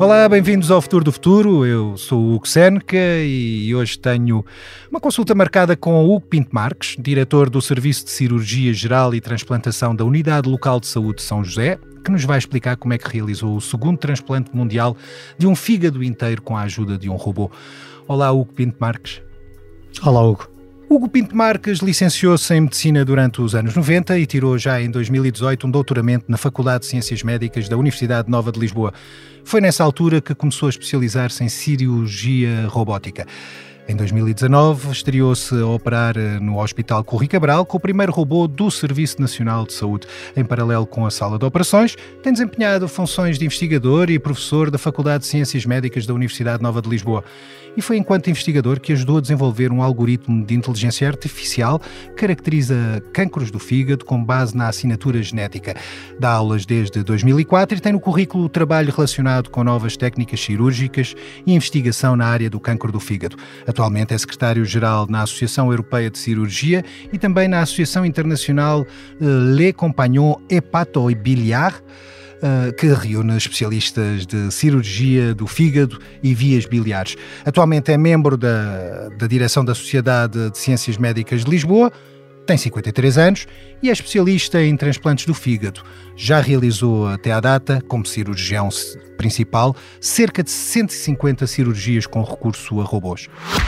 Olá, bem-vindos ao Futuro do Futuro. Eu sou o Hugo Seneca e hoje tenho uma consulta marcada com o Hugo Pinto Marques, diretor do Serviço de Cirurgia Geral e Transplantação da Unidade Local de Saúde de São José, que nos vai explicar como é que realizou o segundo transplante mundial de um fígado inteiro com a ajuda de um robô. Olá, Hugo Pinto Marques. Olá, Hugo. Hugo Pinto Marques licenciou-se em Medicina durante os anos 90 e tirou já em 2018 um doutoramento na Faculdade de Ciências Médicas da Universidade Nova de Lisboa. Foi nessa altura que começou a especializar-se em cirurgia robótica. Em 2019, estreou-se a operar no Hospital Corri Cabral com o primeiro robô do Serviço Nacional de Saúde. Em paralelo com a sala de operações, tem desempenhado funções de investigador e professor da Faculdade de Ciências Médicas da Universidade Nova de Lisboa. E foi enquanto investigador que ajudou a desenvolver um algoritmo de inteligência artificial que caracteriza cancros do fígado com base na assinatura genética. Dá aulas desde 2004 e tem no currículo trabalho relacionado com novas técnicas cirúrgicas e investigação na área do cancro do fígado. Atualmente é secretário-geral na Associação Europeia de Cirurgia e também na Associação Internacional Les Compagnons Hépatobiliaires, que reúne especialistas de cirurgia do fígado e vias biliares. Atualmente é membro da direção da Sociedade de Ciências Médicas de Lisboa, tem 53 anos e é especialista em transplantes do fígado. Já realizou até à data, como cirurgião principal, cerca de 150 cirurgias com recurso a robôs.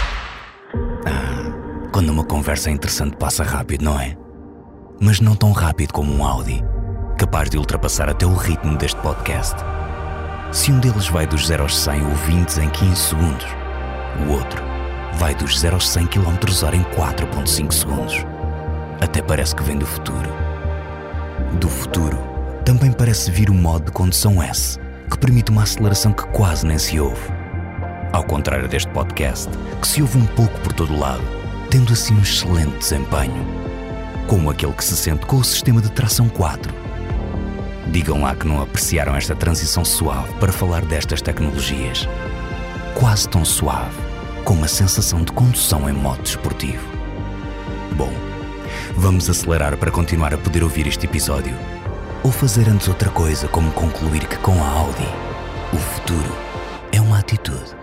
Quando uma conversa é interessante passa rápido, não é? Mas não tão rápido como um Audi, capaz de ultrapassar até o ritmo deste podcast. Se um deles vai dos 0 aos 100 ouvintes em 15 segundos, o outro vai dos 0 aos 100 km/h em 4,5 segundos. Até parece que vem do futuro. Do futuro, também parece vir o modo de condução S, que permite uma aceleração que quase nem se ouve. Ao contrário deste podcast, que se ouve um pouco por todo lado, tendo assim um excelente desempenho. Como aquele que se sente com o sistema de tração 4. Digam lá que não apreciaram esta transição suave para falar destas tecnologias. Quase tão suave, com uma sensação de condução em modo desportivo. Bom, vamos acelerar para continuar a poder ouvir este episódio. Ou fazer antes outra coisa, como concluir que com a Audi, o futuro é uma atitude.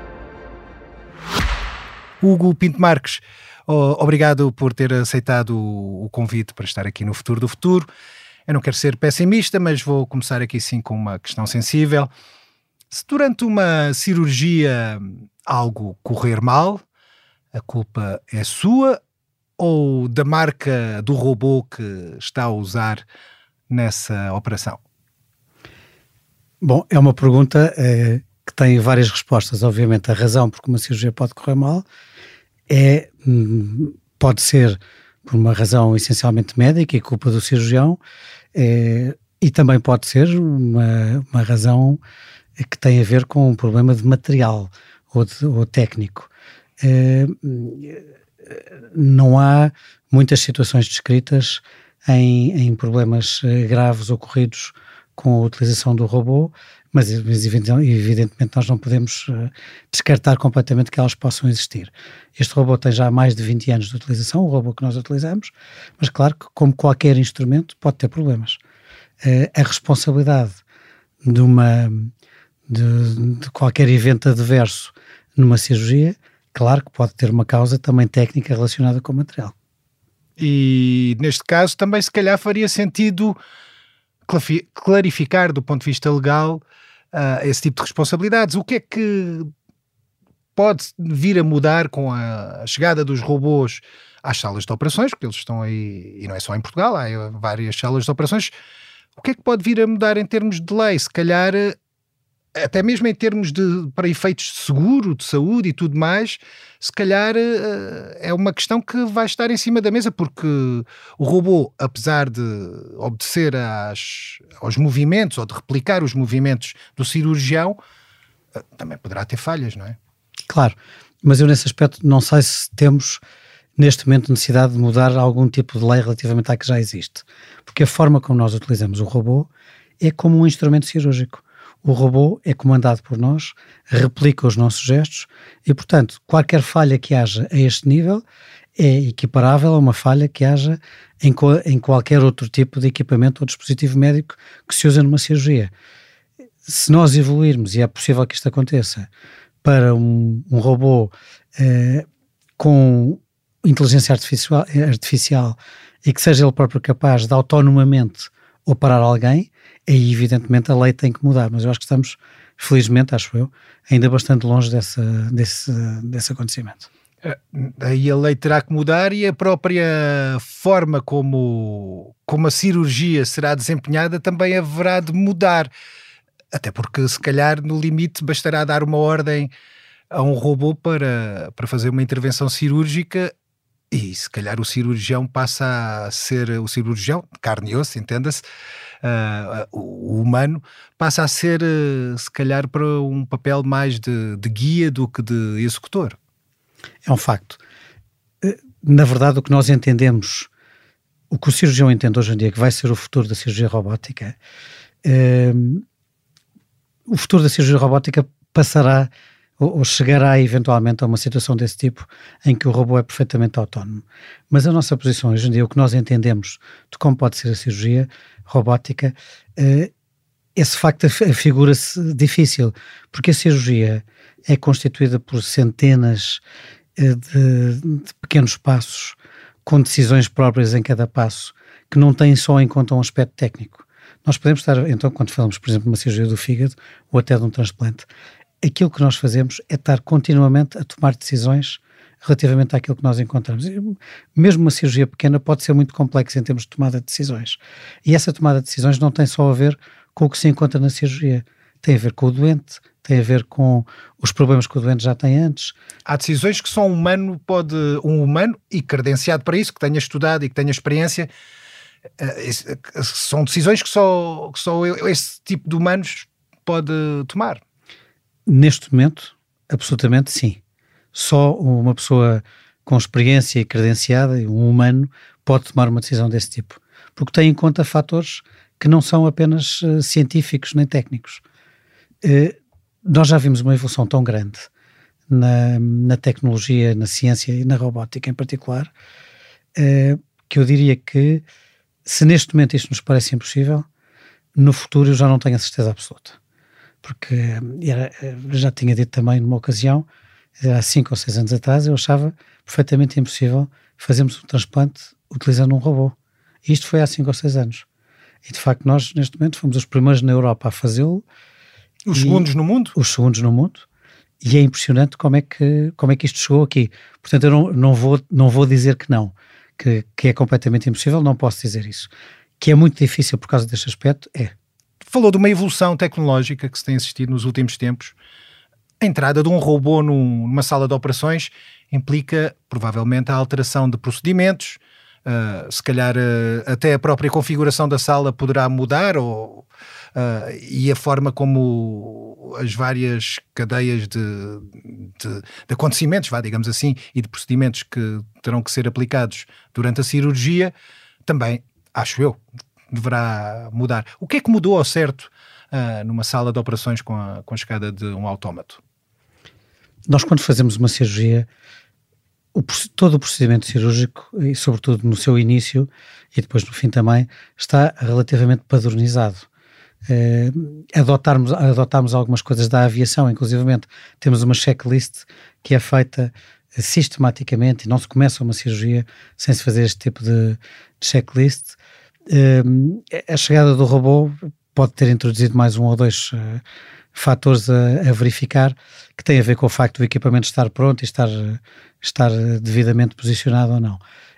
Hugo Pinto Marques, obrigado por ter aceitado o convite para estar aqui no Futuro do Futuro. Eu não quero ser pessimista, mas vou começar aqui sim com uma questão sensível. Se durante uma cirurgia algo correr mal, a culpa é sua ou da marca do robô que está a usar nessa operação? Bom, é uma pergunta que tem várias respostas. Obviamente, a razão por que uma cirurgia pode correr mal pode ser por uma razão essencialmente médica e culpa do cirurgião, e também pode ser uma razão que tem a ver com um problema de material ou técnico. Não há muitas situações descritas em problemas graves ocorridos com a utilização do robô, mas evidentemente nós não podemos descartar completamente que elas possam existir. Este robô tem já mais de 20 anos de utilização, o robô que nós utilizamos, mas claro que, como qualquer instrumento, pode ter problemas. A responsabilidade de qualquer evento adverso numa cirurgia, claro que pode ter uma causa também técnica relacionada com o material. E neste caso também se calhar faria sentido clarificar do ponto de vista legal esse tipo de responsabilidades. O que é que pode vir a mudar com a chegada dos robôs às salas de operações, porque eles estão aí, e não é só em Portugal, há várias salas de operações. O que é que pode vir a mudar em termos de lei? Se calhar, até mesmo em termos para efeitos de seguro, de saúde e tudo mais, se calhar é uma questão que vai estar em cima da mesa, porque o robô, apesar de obedecer aos movimentos ou de replicar os movimentos do cirurgião, também poderá ter falhas, não é? Claro, mas eu nesse aspecto não sei se temos neste momento necessidade de mudar algum tipo de lei relativamente à que já existe, porque a forma como nós utilizamos o robô é como um instrumento cirúrgico. O robô é comandado por nós, replica os nossos gestos e, portanto, qualquer falha que haja a este nível é equiparável a uma falha que haja em qualquer outro tipo de equipamento ou dispositivo médico que se usa numa cirurgia. se nós evoluirmos, e é possível que isto aconteça, para um robô com inteligência artificial e que seja ele próprio capaz de autonomamente operar alguém, aí evidentemente a lei tem que mudar, mas eu acho que estamos, felizmente, acho eu, ainda bastante longe desse acontecimento. Aí a lei terá que mudar e a própria forma como a cirurgia será desempenhada também haverá de mudar, até porque se calhar no limite bastará dar uma ordem a um robô para fazer uma intervenção cirúrgica e se calhar o cirurgião passa a ser o cirurgião, de carne e osso, entenda-se, o humano passa a ser se calhar para um papel mais de guia do que de executor. É um facto. Na verdade, o que nós entendemos, o que o cirurgião entende hoje em dia, que vai ser o futuro da cirurgia robótica, o futuro da cirurgia robótica passará ou chegará eventualmente a uma situação desse tipo em que o robô é perfeitamente autónomo. Mas a nossa posição hoje em dia, o que nós entendemos de como pode ser a cirurgia robótica, esse facto afigura-se difícil, porque a cirurgia é constituída por centenas de pequenos passos, com decisões próprias em cada passo, que não têm só em conta um aspecto técnico. Nós podemos estar, então, quando falamos, por exemplo, de uma cirurgia do fígado ou até de um transplante, aquilo que nós fazemos é estar continuamente a tomar decisões relativamente àquilo que nós encontramos. Mesmo uma cirurgia pequena pode ser muito complexa em termos de tomada de decisões. E essa tomada de decisões não tem só a ver com o que se encontra na cirurgia. Tem a ver com o doente, tem a ver com os problemas que o doente já tem antes. Há decisões que só um humano e credenciado para isso, que tenha estudado e que tenha experiência, são decisões que só esse tipo de humanos pode tomar. Neste momento, absolutamente sim. Só uma pessoa com experiência e credenciada, um humano, pode tomar uma decisão desse tipo. Porque tem em conta fatores que não são apenas científicos nem técnicos. Nós já vimos uma evolução tão grande na tecnologia, na ciência e na robótica em particular, que eu diria que se neste momento isto nos parece impossível, no futuro eu já não tenho a certeza absoluta. Porque já tinha dito também numa ocasião, há 5 ou 6 anos atrás, eu achava perfeitamente impossível fazermos um transplante utilizando um robô. E isto foi há 5 ou 6 anos. E de facto nós neste momento fomos os primeiros na Europa a fazê-lo. Os segundos no mundo? Os segundos no mundo. E é impressionante como é que isto chegou aqui. Portanto, eu não vou dizer que não, que é completamente impossível, não posso dizer isso. Que é muito difícil por causa deste aspecto, é. Falou de uma evolução tecnológica que se tem assistido nos últimos tempos. A entrada de um robô numa sala de operações implica, provavelmente, a alteração de procedimentos, se calhar até a própria configuração da sala poderá mudar, e a forma como as várias cadeias de acontecimentos, digamos assim, e de procedimentos que terão que ser aplicados durante a cirurgia, também, acho eu, deverá mudar. O que é que mudou ao certo numa sala de operações com a chegada de um autómato? Nós, quando fazemos uma cirurgia, todo o procedimento cirúrgico, e sobretudo no seu início e depois no fim também, está relativamente padronizado. Adotámos algumas coisas da aviação, inclusivamente temos uma checklist que é feita sistematicamente e não se começa uma cirurgia sem se fazer este tipo de checklist. A chegada do robô pode ter introduzido mais 1 ou 2 fatores a verificar, que têm a ver com o facto do equipamento estar pronto e estar devidamente posicionado ou não.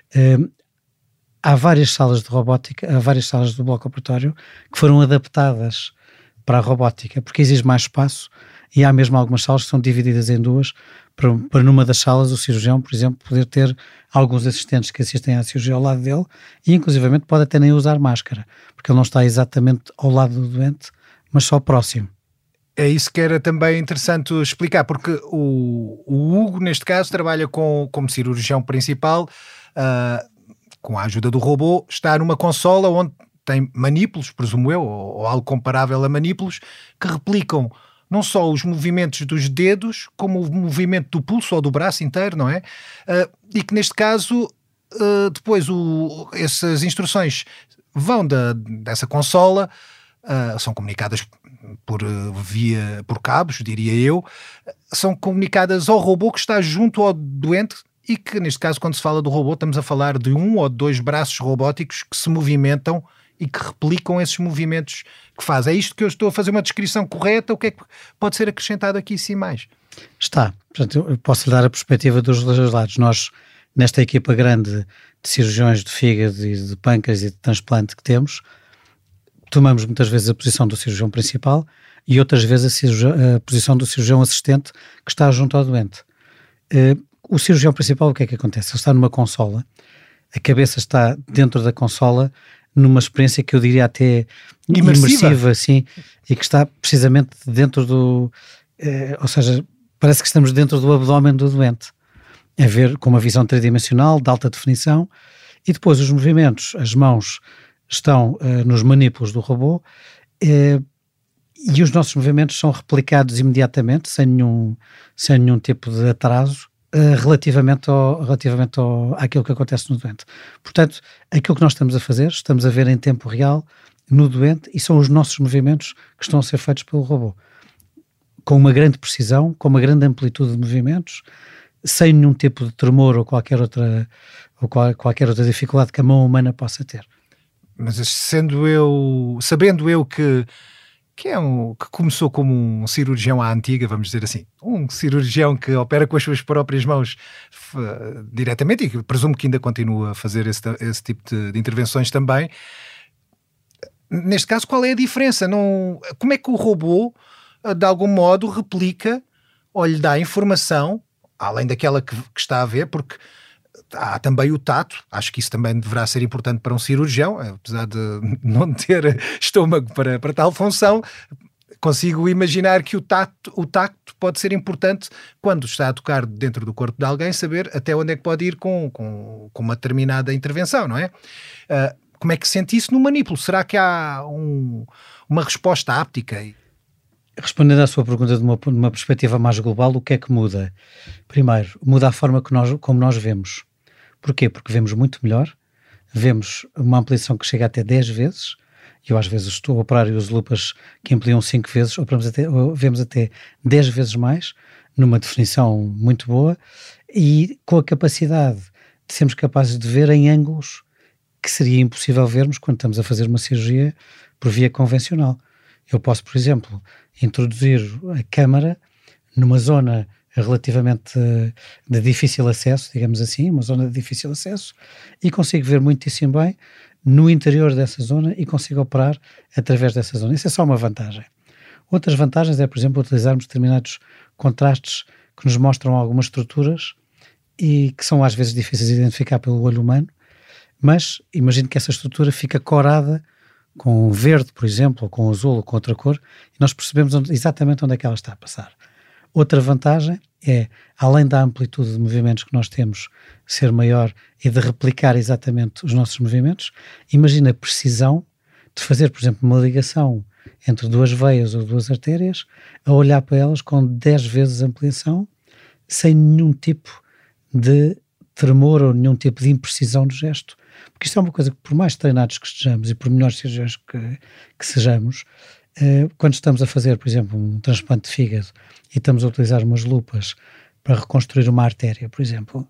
Há várias salas de robótica, há várias salas do bloco operatório que foram adaptadas para a robótica, porque exige mais espaço, e há mesmo algumas salas que são divididas em 2, para numa das salas o cirurgião, por exemplo, poder ter alguns assistentes que assistem à cirurgia ao lado dele, e inclusivamente pode até nem usar máscara, porque ele não está exatamente ao lado do doente, mas só próximo. É isso que era também interessante explicar, porque o Hugo, neste caso, trabalha como cirurgião principal, com a ajuda do robô, está numa consola onde tem manípulos, presumo eu, ou algo comparável a manípulos, que replicam não só os movimentos dos dedos, como o movimento do pulso ou do braço inteiro, não é? E que neste caso, depois essas instruções vão dessa consola, são comunicadas por cabos, diria eu, são comunicadas ao robô que está junto ao doente e que, neste caso, quando se fala do robô, estamos a falar de 1 ou 2 braços robóticos que se movimentam e que replicam esses movimentos que faz. É isto que eu estou a fazer uma descrição correta? O que é que pode ser acrescentado aqui sim mais? Está. Portanto, eu posso lhe dar a perspectiva dos dois lados. Nós, nesta equipa grande de cirurgiões de fígado e de pâncreas e de transplante que temos, tomamos muitas vezes a posição do cirurgião principal e outras vezes a posição do cirurgião assistente que está junto ao doente. O cirurgião principal, o que é que acontece? Ele está numa consola, a cabeça está dentro da consola, numa experiência que eu diria até imersiva assim, e que está precisamente dentro do... ou seja, parece que estamos dentro do abdômen do doente, a ver com uma visão tridimensional, de alta definição, e depois os movimentos, as mãos estão nos manípulos do robô, e os nossos movimentos são replicados imediatamente, sem nenhum tipo de atraso, relativamente àquilo que acontece no doente. Portanto, aquilo que nós estamos a fazer, estamos a ver em tempo real no doente e são os nossos movimentos que estão a ser feitos pelo robô. Com uma grande precisão, com uma grande amplitude de movimentos, sem nenhum tipo de tremor ou qualquer outra dificuldade que a mão humana possa ter. Mas sabendo eu que começou como um cirurgião à antiga, vamos dizer assim, um cirurgião que opera com as suas próprias mãos diretamente e que presumo que ainda continua a fazer esse tipo de intervenções também. Neste caso, qual é a diferença? Como é que o robô, de algum modo, replica ou lhe dá informação, além daquela que está a ver, porque há também o tato, acho que isso também deverá ser importante para um cirurgião, apesar de não ter estômago para tal função, consigo imaginar que o tacto pode ser importante quando está a tocar dentro do corpo de alguém, saber até onde é que pode ir com uma determinada intervenção, não é? Como é que sente isso no manípulo? Será que há uma resposta áptica? Respondendo à sua pergunta de uma perspectiva mais global, o que é que muda? Primeiro, muda a forma como nós vemos. Porquê? Porque vemos muito melhor, vemos uma ampliação que chega até 10 vezes, eu às vezes estou a operar e uso lupas que ampliam 5 vezes, ou vemos até 10 vezes mais, numa definição muito boa, e com a capacidade de sermos capazes de ver em ângulos que seria impossível vermos quando estamos a fazer uma cirurgia por via convencional. Eu posso, por exemplo, introduzir a câmara numa zona relativamente de difícil acesso, digamos assim, uma zona de difícil acesso, e consigo ver muitíssimo bem no interior dessa zona e consigo operar através dessa zona. Isso é só uma vantagem. Outras vantagens é, por exemplo, utilizarmos determinados contrastes que nos mostram algumas estruturas e que são às vezes difíceis de identificar pelo olho humano, mas imagino que essa estrutura fica corada com verde, por exemplo, ou com azul, ou com outra cor, e nós percebemos exatamente onde é que ela está a passar. Outra vantagem é, além da amplitude de movimentos que nós temos ser maior e de replicar exatamente os nossos movimentos, imagina a precisão de fazer, por exemplo, uma ligação entre 2 veias ou 2 artérias, a olhar para elas com 10 vezes ampliação, sem nenhum tipo de tremor ou nenhum tipo de imprecisão do gesto. Porque isto é uma coisa que, por mais treinados que estejamos e por melhores cirurgiões que sejamos, quando estamos a fazer, por exemplo, um transplante de fígado e estamos a utilizar umas lupas para reconstruir uma artéria, por exemplo,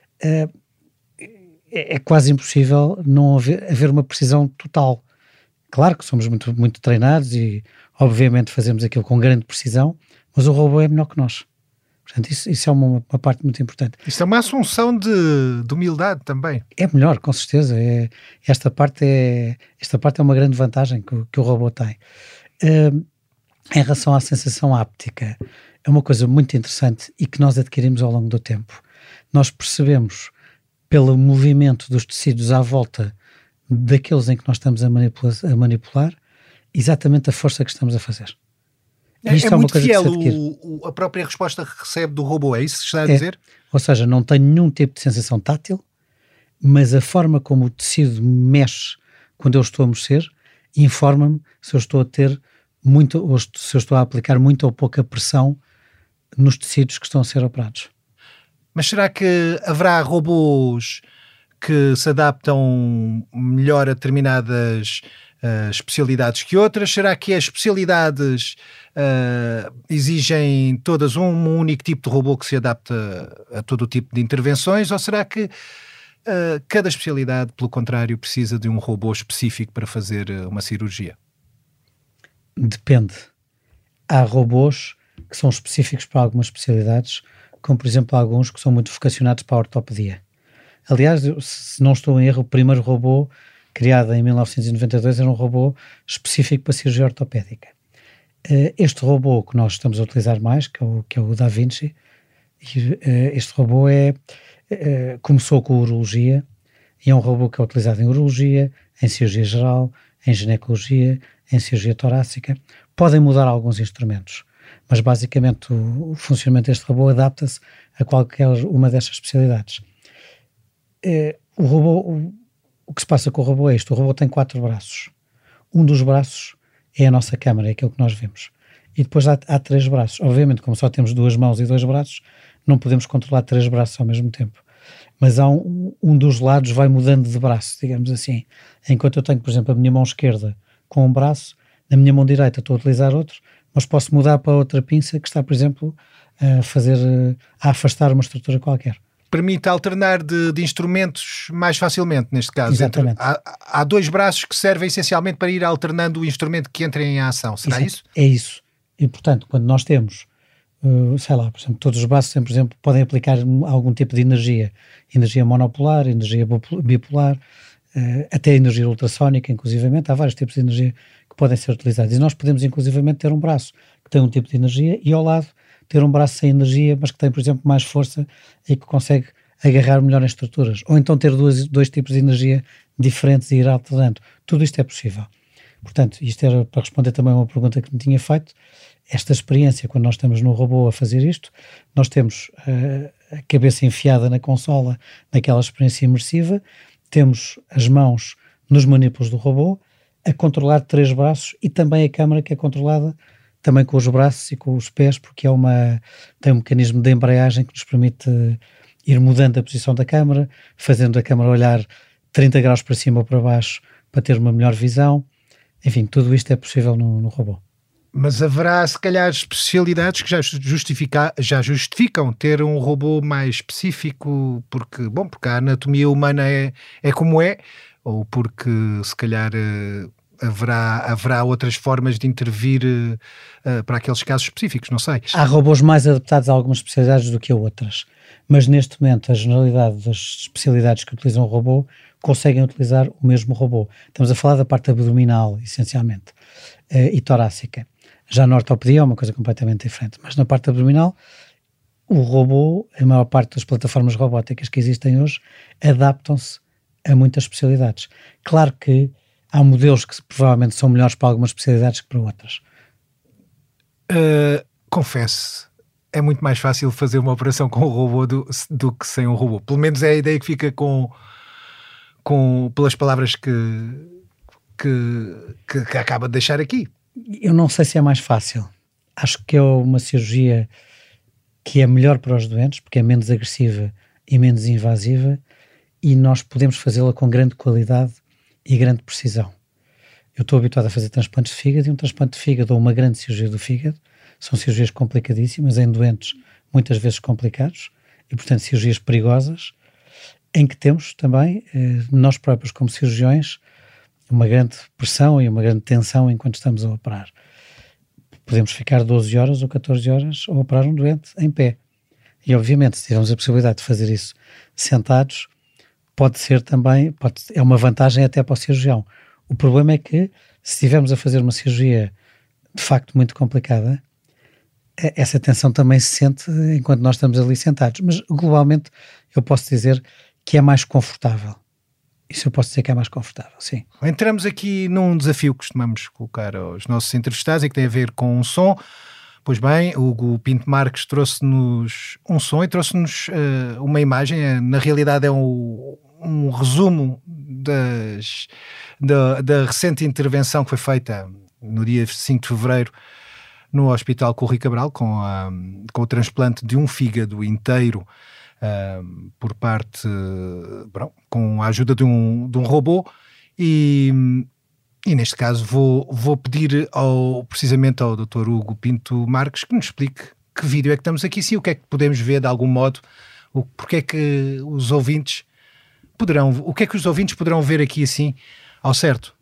é quase impossível não haver uma precisão total. Claro que somos muito, muito treinados e, obviamente, fazemos aquilo com grande precisão, mas o robô é melhor que nós. Portanto, isso é uma parte muito importante. Isto é uma assunção de humildade também. É melhor, com certeza. Esta parte é uma grande vantagem que o robô tem. Em relação à sensação áptica, é uma coisa muito interessante e que nós adquirimos ao longo do tempo. Nós percebemos, pelo movimento dos tecidos à volta daqueles em que nós estamos a manipular, exatamente a força que estamos a fazer. É muito fiel a própria resposta que recebe do robô, é isso que está a dizer? Ou seja, não tem nenhum tipo de sensação tátil, mas a forma como o tecido mexe quando eu estou a mexer informa-me se eu estou a ter muito, ou se eu estou a aplicar muita ou pouca pressão nos tecidos que estão a ser operados. Mas será que haverá robôs que se adaptam melhor a determinadas especialidades que outras? Será que as especialidades exigem todas um único tipo de robô que se adapta a todo o tipo de intervenções? Ou será que cada especialidade, pelo contrário, precisa de um robô específico para fazer uma cirurgia? Depende. Há robôs que são específicos para algumas especialidades, como por exemplo alguns que são muito vocacionados para a ortopedia. Aliás, se não estou em erro, o primeiro robô criado em 1992 era um robô específico para cirurgia ortopédica. Este robô que nós estamos a utilizar mais, que é o Da Vinci, este robô começou com a urologia e é um robô que é utilizado em urologia, em cirurgia geral, em ginecologia, em cirurgia torácica. Podem mudar alguns instrumentos, mas basicamente o funcionamento deste robô adapta-se a qualquer uma destas especialidades. O que se passa com o robô é isto: o robô tem 4 braços. Um dos braços é a nossa câmara, é aquilo que nós vemos. E depois há 3 braços. Obviamente, como só temos 2 mãos e 2 braços, não podemos controlar 3 braços ao mesmo tempo. Mas há um dos lados vai mudando de braço, digamos assim. Enquanto eu tenho, por exemplo, a minha mão esquerda com um braço, na minha mão direita estou a utilizar outro, mas posso mudar para outra pinça que está, por exemplo, a afastar uma estrutura qualquer. Permite alternar de instrumentos mais facilmente, neste caso. Exatamente. Há 2 braços que servem essencialmente para ir alternando o instrumento que entra em ação. Será isso? É isso. E, portanto, quando nós temos, por exemplo, todos os braços, por exemplo, podem aplicar algum tipo de energia monopolar, energia bipolar, até energia ultrassónica, inclusivamente. Há vários tipos de energia que podem ser utilizados. E nós podemos, inclusivamente, ter um braço que tem um tipo de energia e, ao lado, ter um braço sem energia, mas que tem, por exemplo, mais força e que consegue agarrar melhor em estruturas. Ou então ter dois tipos de energia diferentes e ir alternando. Tudo isto é possível. Portanto, isto era para responder também a uma pergunta que me tinha feito. Esta experiência, quando nós estamos no robô a fazer isto, nós temos a cabeça enfiada na consola, naquela experiência imersiva, temos as mãos nos manipulos do robô, a controlar 3 braços e também a câmara que é controlada também com os braços e com os pés, porque tem um mecanismo de embreagem que nos permite ir mudando a posição da câmara, fazendo a câmara olhar 30 graus para cima ou para baixo para ter uma melhor visão. Enfim, tudo isto é possível no robô. Mas haverá, se calhar, especialidades que já justificam ter um robô mais específico, porque a anatomia humana é como é, ou porque, se calhar, haverá outras formas de intervir para aqueles casos específicos, não sei. Há robôs mais adaptados a algumas especialidades do que a outras, mas neste momento a generalidade das especialidades que utilizam o robô conseguem utilizar o mesmo robô. Estamos a falar da parte abdominal, essencialmente, e torácica. Já na ortopedia é uma coisa completamente diferente, mas na parte abdominal, o robô, a maior parte das plataformas robóticas que existem hoje, adaptam-se a muitas especialidades. Claro que há modelos que provavelmente são melhores para algumas especialidades que para outras. Confesso, é muito mais fácil fazer uma operação com o robô do que sem um robô. Pelo menos é a ideia que fica pelas palavras que acaba de deixar aqui. Eu não sei se é mais fácil. Acho que é uma cirurgia que é melhor para os doentes, porque é menos agressiva e menos invasiva, e nós podemos fazê-la com grande qualidade e grande precisão. Eu estou habituado a fazer transplantes de fígado, e um transplante de fígado ou uma grande cirurgia do fígado são cirurgias complicadíssimas, em doentes muitas vezes complicados, e portanto cirurgias perigosas, em que temos também, nós próprios como cirurgiões, uma grande pressão e uma grande tensão enquanto estamos a operar. Podemos ficar 12 horas ou 14 horas a operar um doente em pé. E obviamente, se tivermos a possibilidade de fazer isso sentados, pode ser também, é uma vantagem até para o cirurgião. O problema é que, se estivermos a fazer uma cirurgia de facto muito complicada, essa tensão também se sente enquanto nós estamos ali sentados. Mas globalmente eu posso dizer que é mais confortável. Isso eu posso dizer que é mais confortável, sim. Entramos aqui num desafio que costumamos colocar aos nossos entrevistados e que tem a ver com o som. Pois bem, o Hugo Pinto Marques trouxe-nos um som e trouxe-nos uma imagem. Na realidade é um resumo da recente intervenção que foi feita no dia 5 de fevereiro no Hospital Corri Cabral com o transplante de um fígado inteiro por parte, com a ajuda de um robô, e E neste caso vou pedir precisamente ao Dr. Hugo Pinto Marques que nos explique que vídeo é que estamos aqui, sim, o que é que podemos ver de algum modo, porque é que os ouvintes poderão ver aqui assim ao certo.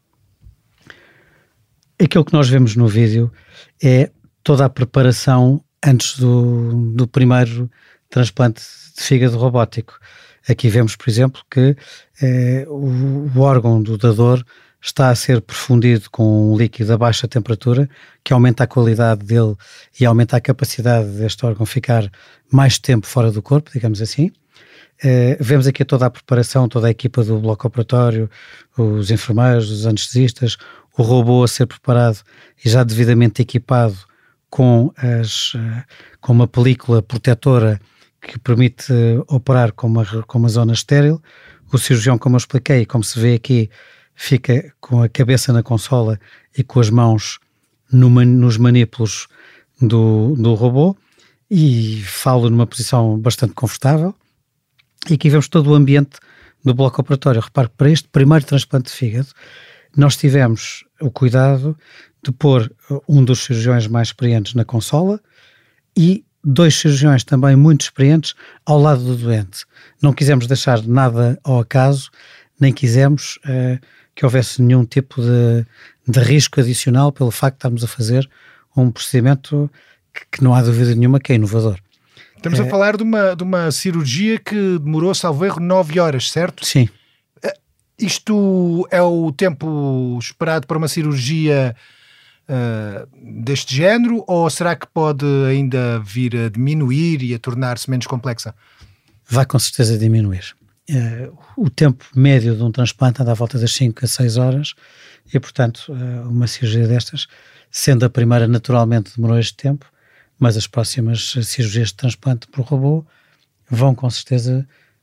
Aquilo que nós vemos no vídeo é toda a preparação antes do primeiro transplante de fígado robótico. Aqui vemos, por exemplo, que o órgão do dador está a ser perfundido com um líquido a baixa temperatura, que aumenta a qualidade dele e aumenta a capacidade deste órgão ficar mais tempo fora do corpo, digamos assim. Vemos aqui toda a preparação, toda a equipa do bloco operatório, os enfermeiros, os anestesistas, o robô a ser preparado e já devidamente equipado com uma película protetora que permite operar com uma zona estéril. O cirurgião, como eu expliquei, como se vê aqui, fica com a cabeça na consola e com as mãos nos manípulos do robô, e falo numa posição bastante confortável. E aqui vemos todo o ambiente do bloco operatório. Repare que para este primeiro transplante de fígado nós tivemos o cuidado de pôr um dos cirurgiões mais experientes na consola e 2 cirurgiões também muito experientes ao lado do doente. Não quisemos deixar nada ao acaso, nem quisemos que houvesse nenhum tipo de risco adicional pelo facto de estarmos a fazer um procedimento que não há dúvida nenhuma que é inovador. Estamos a falar de uma cirurgia que demorou, salvo erro, 9 horas, certo? Sim. Isto é o tempo esperado para uma cirurgia deste género, ou será que pode ainda vir a diminuir e a tornar-se menos complexa? Vai com certeza diminuir. O tempo médio de um transplante anda à volta das 5 a 6 horas e, portanto, uma cirurgia destas, sendo a primeira, naturalmente demorou este tempo, mas as próximas cirurgias de transplante por robô vão com certeza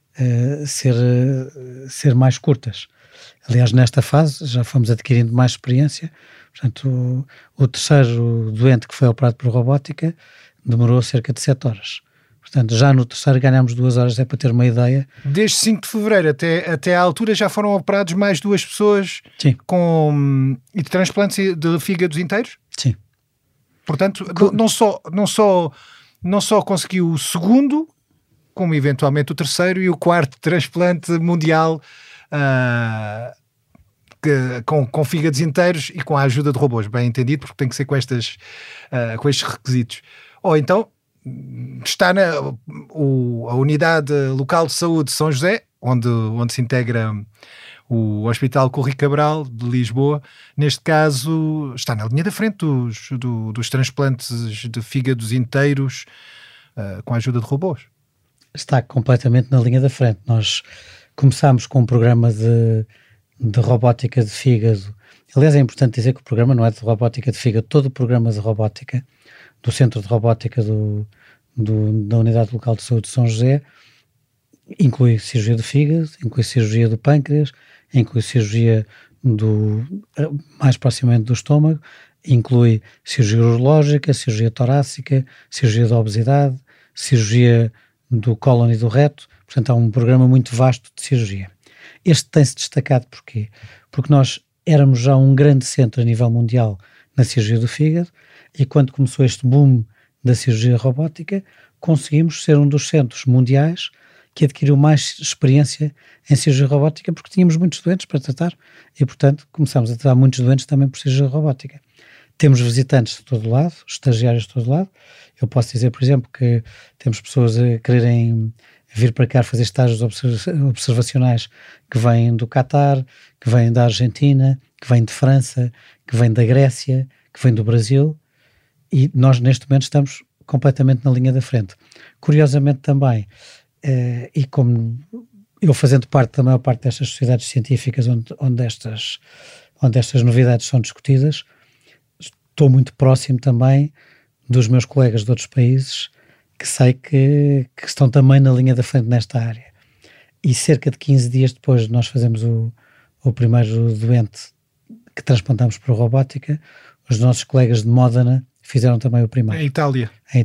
ser mais curtas. Aliás, nesta fase já fomos adquirindo mais experiência. Portanto, o terceiro doente que foi operado por robótica demorou cerca de 7 horas. Portanto, já no terceiro ganhamos 2 horas, é para ter uma ideia. Desde 5 de fevereiro até à altura já foram operados mais 2 pessoas. Sim. E de transplantes de fígados inteiros? Sim. Portanto, não só conseguiu o segundo, como eventualmente o terceiro e o quarto transplante mundial com fígados inteiros e com a ajuda de robôs, bem entendido, porque tem que ser com estes requisitos. Ou então está a unidade local de saúde de São José, onde se integra o Hospital Corri Cabral de Lisboa. Neste caso está na linha da frente dos transplantes de fígados inteiros com a ajuda de robôs. Está completamente na linha da frente. Nós começámos com um programa de robótica de fígado. Aliás, é importante dizer que o programa não é de robótica de fígado. Todo o programa de robótica do Centro de Robótica da Unidade Local de Saúde de São José inclui cirurgia do fígado, inclui cirurgia do pâncreas, inclui cirurgia mais proximamente do estômago, inclui cirurgia urológica, cirurgia torácica, cirurgia da obesidade, cirurgia do cólon e do reto. Portanto, há um programa muito vasto de cirurgia. Este tem-se destacado porquê? Porque nós éramos já um grande centro a nível mundial na cirurgia do fígado e quando começou este boom da cirurgia robótica, conseguimos ser um dos centros mundiais que adquiriu mais experiência em cirurgia robótica porque tínhamos muitos doentes para tratar e, portanto, começámos a tratar muitos doentes também por cirurgia robótica. Temos visitantes de todo lado, estagiários de todo lado. Eu posso dizer, por exemplo, que temos pessoas a quererem vir para cá fazer estágios observacionais que vêm do Catar, que vêm da Argentina, que vêm de França, que vêm da Grécia, que vêm do Brasil, e nós neste momento estamos completamente na linha da frente. Curiosamente também, e como eu fazendo parte da maior parte destas sociedades científicas onde estas novidades são discutidas, estou muito próximo também dos meus colegas de outros países que sei que estão também na linha da frente nesta área. E cerca de 15 dias depois de nós fazermos o primeiro doente que transplantamos por robótica, os nossos colegas de Módena fizeram também o primeiro. Em Itália. Em Itália.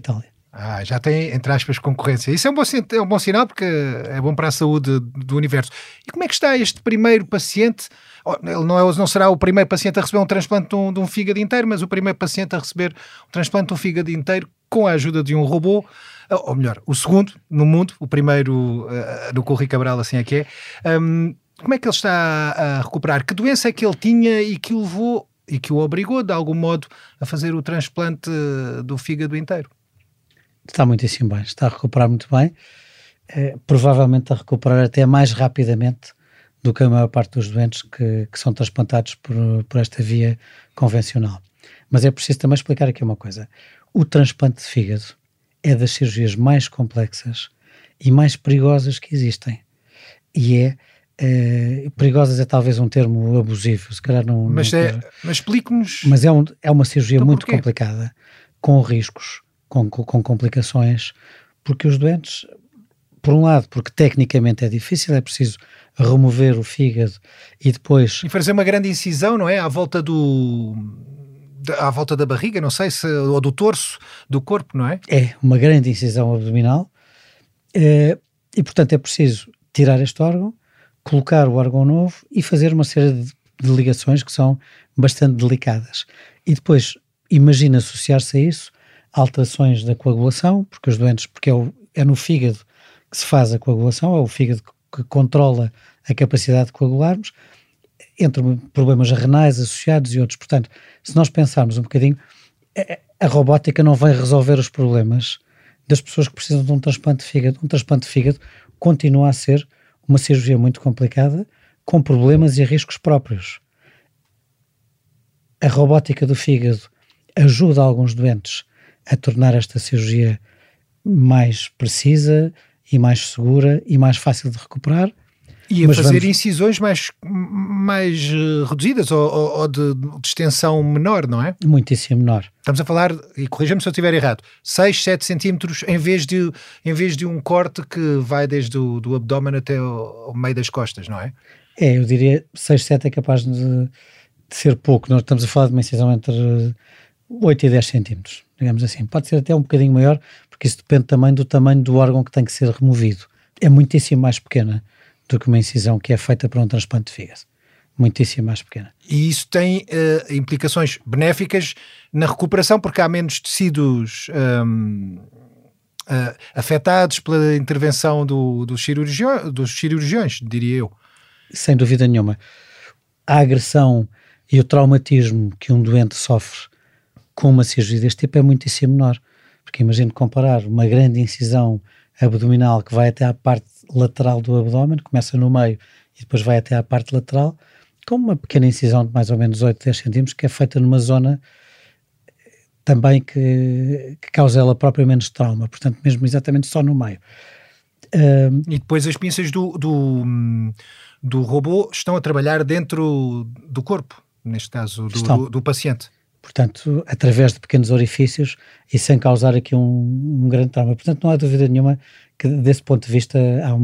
Já tem, entre aspas, concorrência. Isso é um bom sinal porque é bom para a saúde do universo. E como é que está este primeiro paciente? Ele não será o primeiro paciente a receber um transplante de um fígado inteiro, mas o primeiro paciente a receber um transplante de um fígado inteiro com a ajuda de um robô, ou melhor, o segundo no mundo, o primeiro no Corri Cabral, assim é que é. Como é que ele está a recuperar? Que doença é que ele tinha e que o levou e que o obrigou, de algum modo, a fazer o transplante do fígado inteiro? Está muitíssimo bem, está a recuperar muito bem, provavelmente a recuperar até mais rapidamente do que a maior parte dos doentes que são transplantados por esta via convencional. Mas é preciso também explicar aqui uma coisa. O transplante de fígado é das cirurgias mais complexas e mais perigosas que existem. E perigosas é talvez um termo abusivo, se calhar não... Mas explique-nos... Mas é uma cirurgia então, muito complicada, com riscos, com complicações, porque os doentes, por um lado, porque tecnicamente é difícil, é preciso remover o fígado e depois... E fazer uma grande incisão, não é? À volta da barriga, não sei se, ou do torso do corpo, não é? É, uma grande incisão abdominal e portanto é preciso tirar este órgão, colocar o órgão novo e fazer uma série de ligações que são bastante delicadas. E depois, imagina associar-se a isso alterações da coagulação, porque os doentes, porque é no fígado que se faz a coagulação, é o fígado que controla a capacidade de coagularmos, entre problemas renais associados e outros. Portanto, se nós pensarmos um bocadinho, a robótica não vai resolver os problemas das pessoas que precisam de um transplante de fígado. Um transplante de fígado continua a ser uma cirurgia muito complicada, com problemas e riscos próprios. A robótica do fígado ajuda alguns doentes a tornar esta cirurgia mais precisa e mais segura e mais fácil de recuperar. E a fazer incisões mais reduzidas ou de extensão menor, não é? Muitíssimo menor. Estamos a falar, e corrija-me se eu estiver errado, 6, 7 centímetros em vez de um corte que vai desde o abdômen até o meio das costas, não é? Eu diria 6, 7 é capaz de ser pouco. Nós estamos a falar de uma incisão entre 8 e 10 centímetros, digamos assim. Pode ser até um bocadinho maior, porque isso depende também do tamanho do órgão que tem que ser removido. É muitíssimo mais pequena do que uma incisão que é feita para um transplante de fígado. Muitíssimo mais pequena. E isso tem implicações benéficas na recuperação, porque há menos tecidos afetados pela intervenção dos cirurgiões, diria eu. Sem dúvida nenhuma. A agressão e o traumatismo que um doente sofre com uma cirurgia deste tipo é muitíssimo menor. Porque imagino comparar uma grande incisão abdominal que vai até à parte lateral do abdômen, começa no meio e depois vai até à parte lateral, com uma pequena incisão de mais ou menos 8, 10 centímetros, que é feita numa zona também que causa ela própria menos trauma, portanto mesmo exatamente só no meio. E depois as pinças do robô estão a trabalhar dentro do corpo, neste caso do paciente. Portanto, através de pequenos orifícios e sem causar aqui um grande trauma. Portanto, não há dúvida nenhuma que, desse ponto de vista,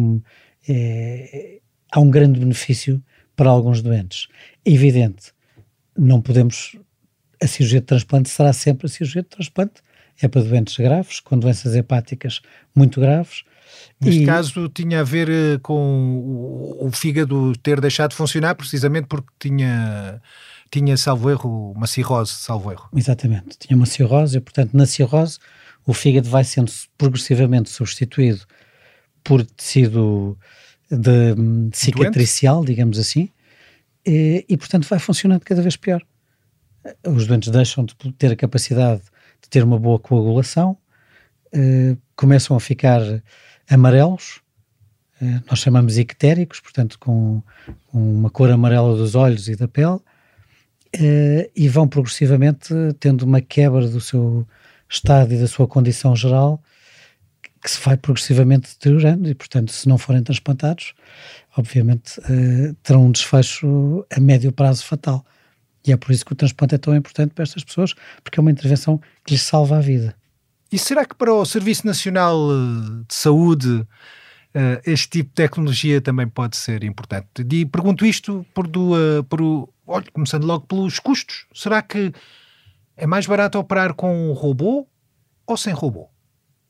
há um grande benefício para alguns doentes. É evidente, não podemos... A cirurgia de transplante será sempre a cirurgia de transplante. É para doentes graves, com doenças hepáticas muito graves. Neste caso, tinha a ver com o fígado ter deixado de funcionar, precisamente porque tinha, salvo erro, uma cirrose, salvo erro. Exatamente, tinha uma cirrose e, portanto, na cirrose o fígado vai sendo progressivamente substituído por tecido cicatricial, digamos assim, e, portanto, vai funcionando cada vez pior. Os doentes deixam de ter a capacidade de ter uma boa coagulação, começam a ficar amarelos, nós chamamos ictéricos, portanto, com uma cor amarela dos olhos e da pele, e vão progressivamente tendo uma quebra do seu estado e da sua condição geral, que se vai progressivamente deteriorando e, portanto, se não forem transplantados, obviamente terão um desfecho a médio prazo fatal. E é por isso que o transplante é tão importante para estas pessoas, porque é uma intervenção que lhes salva a vida. E será que para o Serviço Nacional de Saúde este tipo de tecnologia também pode ser importante? E pergunto isto começando logo pelos custos. Será que é mais barato operar com um robô ou sem robô?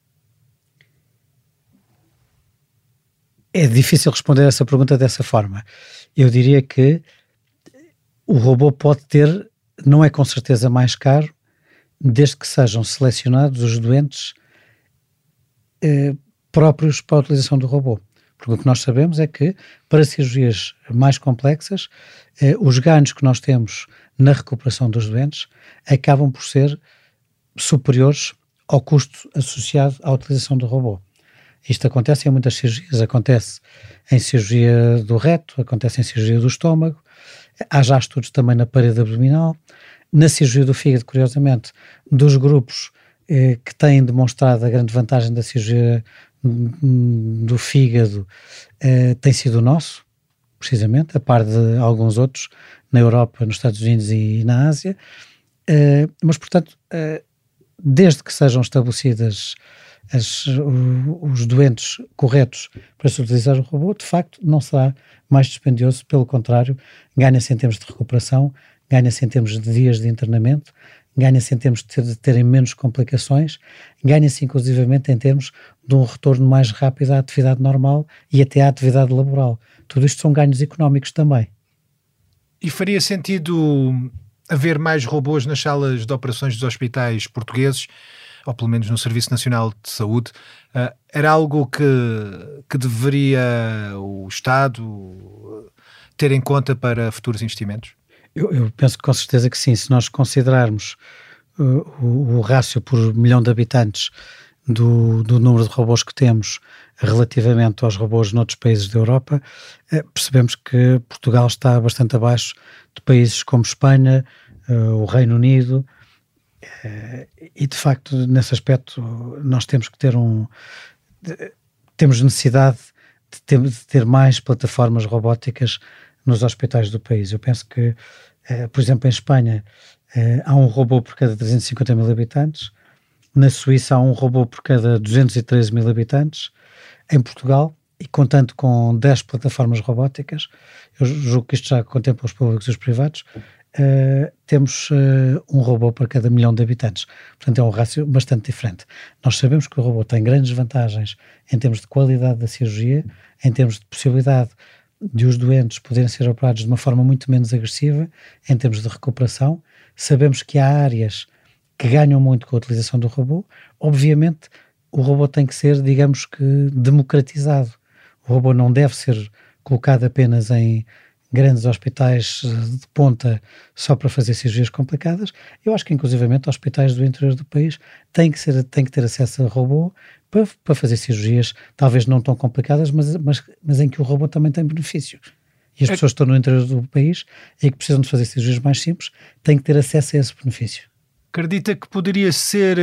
É difícil responder essa pergunta dessa forma. Eu diria que o robô pode ter, não é com certeza mais caro, desde que sejam selecionados os doentes próprios para a utilização do robô. Porque o que nós sabemos é que, para cirurgias mais complexas, os ganhos que nós temos na recuperação dos doentes acabam por ser superiores ao custo associado à utilização do robô. Isto acontece em muitas cirurgias, acontece em cirurgia do reto, acontece em cirurgia do estômago, há já estudos também na parede abdominal, na cirurgia do fígado, curiosamente, dos grupos que têm demonstrado a grande vantagem da cirurgia do fígado tem sido o nosso, precisamente, a par de alguns outros, na Europa, nos Estados Unidos e na Ásia, mas, portanto, desde que sejam estabelecidas os doentes corretos para se utilizar o robô, de facto não será mais dispendioso, pelo contrário, ganha-se em termos de recuperação, ganha-se em termos de dias de internamento, ganha-se em termos de terem menos complicações, ganha-se inclusivamente em termos de um retorno mais rápido à atividade normal e até à atividade laboral. Tudo isto são ganhos económicos também. E faria sentido haver mais robôs nas salas de operações dos hospitais portugueses, ou pelo menos no Serviço Nacional de Saúde? Era algo que deveria o Estado ter em conta para futuros investimentos? Eu penso que com certeza que sim. Se nós considerarmos o rácio por milhão de habitantes do número de robôs que temos relativamente aos robôs noutros países da Europa, percebemos que Portugal está bastante abaixo de países como Espanha, o Reino Unido, e de facto nesse aspecto nós temos que ter temos necessidade de ter mais plataformas robóticas nos hospitais do país. Eu penso que, por exemplo, em Espanha há um robô por cada 350 mil habitantes, na Suíça há um robô por cada 213 mil habitantes, em Portugal, e contando com 10 plataformas robóticas, eu julgo que isto já contempla os públicos e os privados, temos um robô para cada milhão de habitantes. Portanto, é um rácio bastante diferente. Nós sabemos que o robô tem grandes vantagens em termos de qualidade da cirurgia, em termos de possibilidade de os doentes poderem ser operados de uma forma muito menos agressiva, em termos de recuperação. Sabemos que há áreas que ganham muito com a utilização do robô. Obviamente, o robô tem que ser, digamos que, democratizado. O robô não deve ser colocado apenas em grandes hospitais de ponta só para fazer cirurgias complicadas. Eu acho que, inclusivamente, hospitais do interior do país têm que ter acesso a robô para fazer cirurgias, talvez não tão complicadas, mas em que o robô também tem benefício. E as pessoas que estão no interior do país e que precisam de fazer cirurgias mais simples têm que ter acesso a esse benefício. Acredita que poderia ser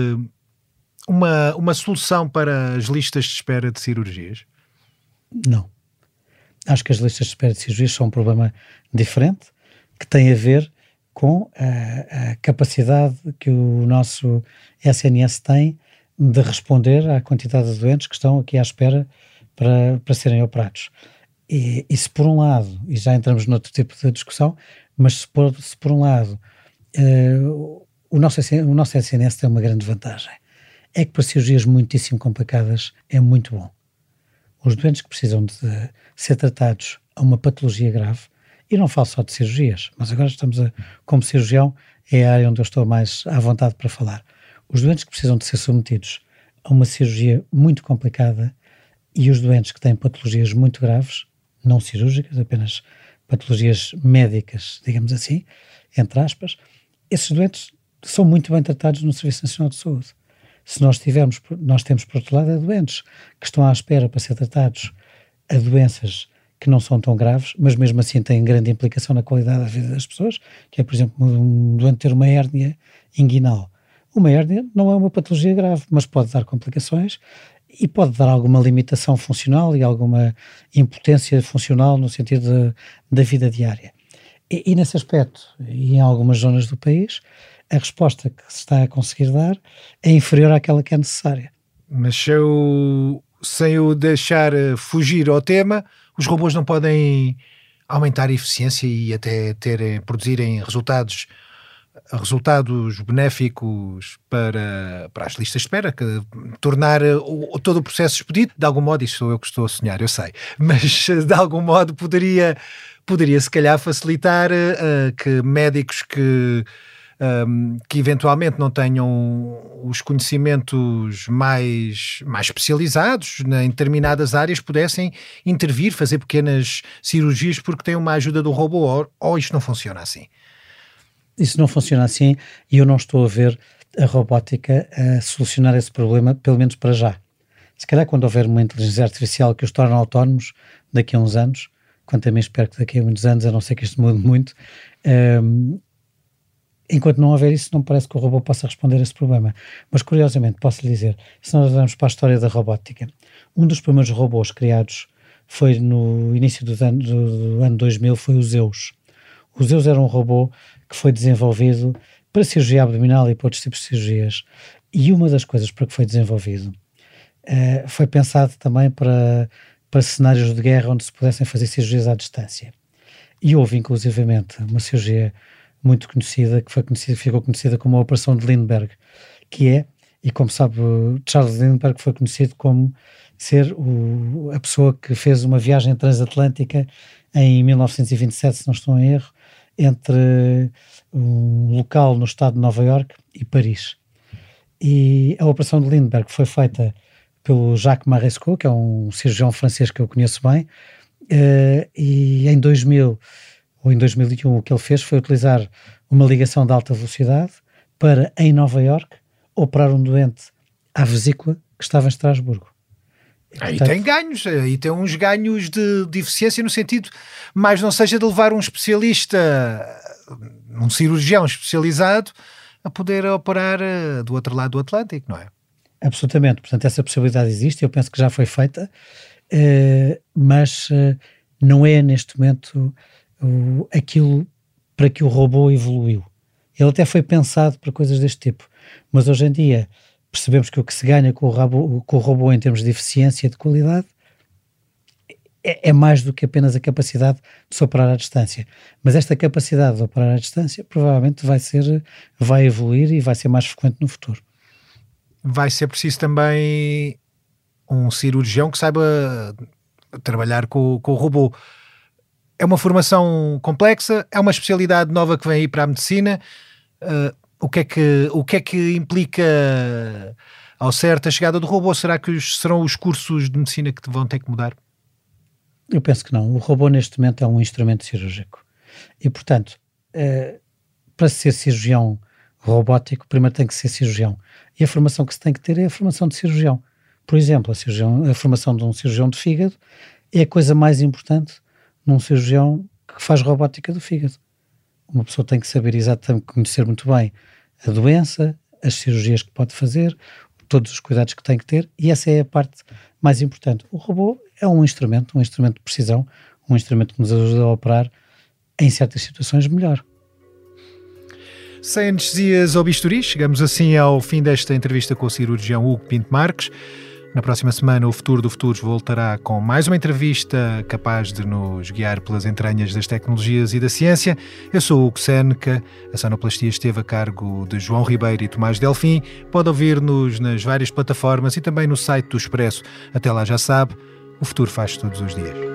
uma solução para as listas de espera de cirurgias? Não. Acho que as listas de espera de cirurgias são um problema diferente, que tem a ver com a capacidade que o nosso SNS tem de responder à quantidade de doentes que estão aqui à espera para serem operados. E se por um lado, e já entramos noutro tipo de discussão, mas se por um lado o nosso SNS tem uma grande vantagem, é que para cirurgias muitíssimo complicadas é muito bom. Os doentes que precisam de ser tratados a uma patologia grave, e não falo só de cirurgias, mas agora como cirurgião, é a área onde eu estou mais à vontade para falar. Os doentes que precisam de ser submetidos a uma cirurgia muito complicada e os doentes que têm patologias muito graves, não cirúrgicas, apenas patologias médicas, digamos assim, entre aspas, esses doentes são muito bem tratados no Serviço Nacional de Saúde. Se nós temos por outro lado doentes que estão à espera para ser tratados a doenças que não são tão graves, mas mesmo assim têm grande implicação na qualidade da vida das pessoas, que é, por exemplo, um doente ter uma hérnia inguinal. Uma hérnia não é uma patologia grave, mas pode dar complicações e pode dar alguma limitação funcional e alguma impotência funcional no sentido da vida diária. E nesse aspecto, e em algumas zonas do país, a resposta que se está a conseguir dar é inferior àquela que é necessária. Mas sem eu deixar fugir ao tema, os robôs não podem aumentar a eficiência e até produzirem resultados resultados benéficos para as listas de espera, que tornar todo o processo expedito. De algum modo, isto sou eu que estou a sonhar, eu sei, mas de algum modo poderia se calhar facilitar que médicos que eventualmente não tenham os conhecimentos mais especializados em determinadas áreas pudessem intervir, fazer pequenas cirurgias porque têm uma ajuda do robô, ou isto não funciona assim? Isso não funciona assim e eu não estou a ver a robótica a solucionar esse problema, pelo menos para já. Se calhar quando houver uma inteligência artificial que os torne autónomos daqui a uns anos, quanto a mim espero que daqui a muitos anos, a não ser que isto mude muito, enquanto não houver isso, não parece que o robô possa responder a esse problema. Mas curiosamente, posso lhe dizer, se nós olharmos para a história da robótica, um dos primeiros robôs criados foi no início do ano 2000, foi o Zeus. O Zeus era um robô que foi desenvolvido para cirurgia abdominal e para outros tipos de cirurgias. E uma das coisas para que foi desenvolvido foi pensado também para cenários de guerra onde se pudessem fazer cirurgias à distância. E houve, inclusivamente, uma cirurgia muito conhecida, ficou conhecida como a Operação de Lindbergh, e como sabe, Charles Lindbergh foi conhecido como ser a pessoa que fez uma viagem transatlântica em 1927, se não estou em erro, entre um local no estado de Nova Iorque e Paris. E a Operação de Lindbergh foi feita pelo Jacques Marescot, que é um cirurgião francês que eu conheço bem, e em 2000 ou em 2001 o que ele fez foi utilizar uma ligação de alta velocidade para, em Nova Iorque, operar um doente à vesícula que estava em Estrasburgo. Aí tem ganhos, aí tem uns ganhos de eficiência no sentido, mas não seja de levar um especialista, um cirurgião especializado, a poder operar do outro lado do Atlântico, não é? Absolutamente, portanto essa possibilidade existe, eu penso que já foi feita, mas não é neste momento aquilo para que o robô evoluiu. Ele até foi pensado para coisas deste tipo, mas hoje em dia percebemos que o que se ganha com o robô em termos de eficiência e de qualidade é mais do que apenas a capacidade de se operar à distância. Mas esta capacidade de operar à distância provavelmente vai evoluir e vai ser mais frequente no futuro. Vai ser preciso também um cirurgião que saiba trabalhar com o robô. É uma formação complexa, é uma especialidade nova que vem aí para a medicina. O que é que implica ao certo a chegada do robô? Será que serão os cursos de medicina que vão ter que mudar? Eu penso que não. O robô neste momento é um instrumento cirúrgico. E portanto, para ser cirurgião robótico, primeiro tem que ser cirurgião. E a formação que se tem que ter é a formação de cirurgião. Por exemplo, a formação de um cirurgião de fígado é a coisa mais importante num cirurgião que faz robótica do fígado. Uma pessoa tem que saber exatamente, conhecer muito bem a doença, as cirurgias que pode fazer, todos os cuidados que tem que ter, e essa é a parte mais importante. O robô é um instrumento de precisão, um instrumento que nos ajuda a operar em certas situações melhor. Sem anestesias ou bisturi, chegamos assim ao fim desta entrevista com o cirurgião Hugo Pinto Marques. Na próxima semana, o Futuro do Futuros voltará com mais uma entrevista capaz de nos guiar pelas entranhas das tecnologias e da ciência. Eu sou o Hugo Seneca, a sonoplastia esteve a cargo de João Ribeiro e Tomás Delfim. Pode ouvir-nos nas várias plataformas e também no site do Expresso. Até lá já sabe, o futuro faz todos os dias.